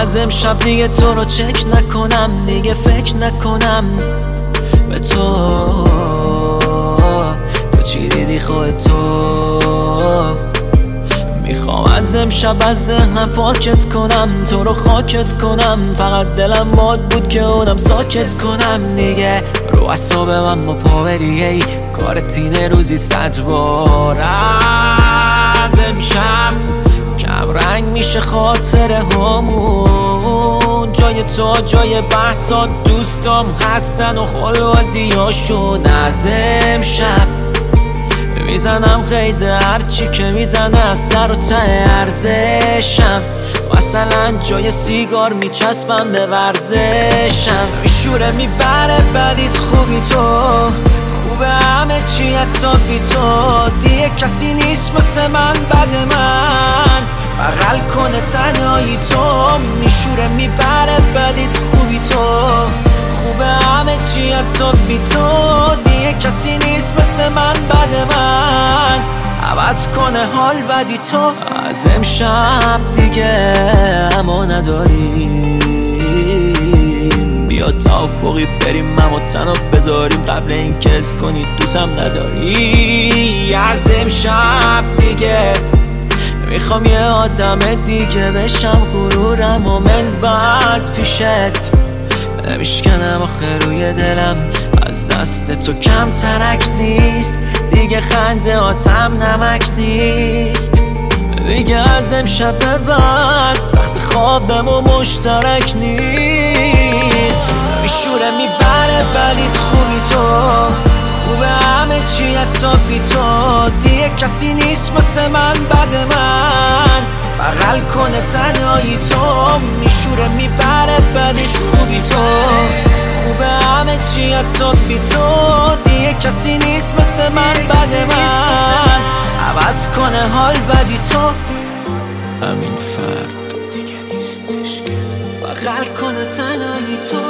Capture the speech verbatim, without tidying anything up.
از امشب دیگه تو رو چک نکنم، دیگه فکر نکنم به تو. تو چی دیدی خودتو؟ میخوام از امشب از ذهنم پاکت کنم، تو رو خاکت کنم. فقط دلم باد بود که اونم ساکت کنم دیگه. رو اعصاب من با پاوری ای کارت اینه روزی صد بار. از امشب کم رنگ میشه خاطر همون، جای تو جای بحثات دوستام هستن و خلوازی هاشون. از امشب میزنم قید هرچی که میزنه از سر و ته ارزشم. مثلا جای سیگار میچسبم به ورزشم. میشوره میبره بدیت خوبی تو، خوبه همه چی حتی بی تو. دیگه کسی نیست مثل من بد من، بغل کنه تنهایی تو. میشوره میبره بدیت خوبی تو، خوبه همه چی حتی بی تو. دیگه کسی نیست مثل من بد من، عوض کنه حال بدی تو. از امشب دیگه اما نداریم، بیا توافقی بریم اما تنها بذاریم قبل این که حس کنی دوستم نداری. از امشب دیگه میخوام یه آدم دیگه بشم، غرورم و من بعد پیشت نمیشکنم آخه روی دلم. از دست تو کم ترک نیست دیگه، خنده آتم نمک نیست دیگه. از امشب به بعد تخت خوابم و مشترک نیست. میشوره میبره ولی خوبی تو، خوبه همه چی حتی بی تو. دیگه کسی نیست مثل من بد من، بغل کنه تنهایی تو. میشوره میبره ولی خوبی تو، خوبه همه چی حتی بی تو. دیگه کسی نیست مثل من بد من، عوض کنه حال بدی تو. همین فرد دیگه نیستش که بغل کنه تنهایی تو.